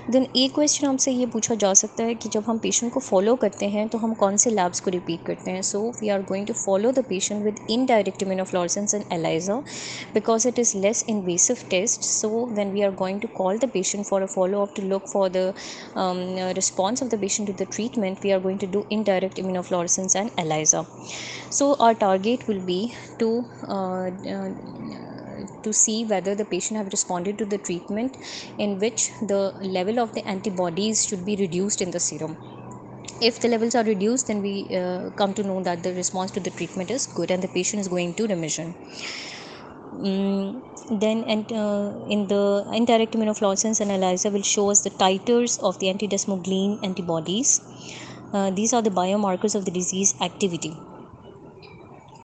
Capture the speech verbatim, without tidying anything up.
Then एक question हमसे ये पूछा जा सकता है कि जब हम पेशेंट को फॉलो करते हैं तो हम कौन से लैब्स को रिपीट करते हैं. So we are going to follow the patient with indirect immunofluorescence and ELISA because it is less invasive test. So when we are going to call the patient for a follow up to look for the um, uh, response of the patient to the treatment, we are going to do indirect immunofluorescence and ELISA. So our target will be to uh, uh, to see whether the patient have responded to the treatment in which the level of the antibodies should be reduced in the serum. If the levels are reduced, then we uh, come to know that the response to the treatment is good and the patient is going to remission. Mm, then and uh, in the indirect immunofluorescence and ELISA will show us the titers of the antidesmoglein antibodies. Uh, these are the biomarkers of the disease activity.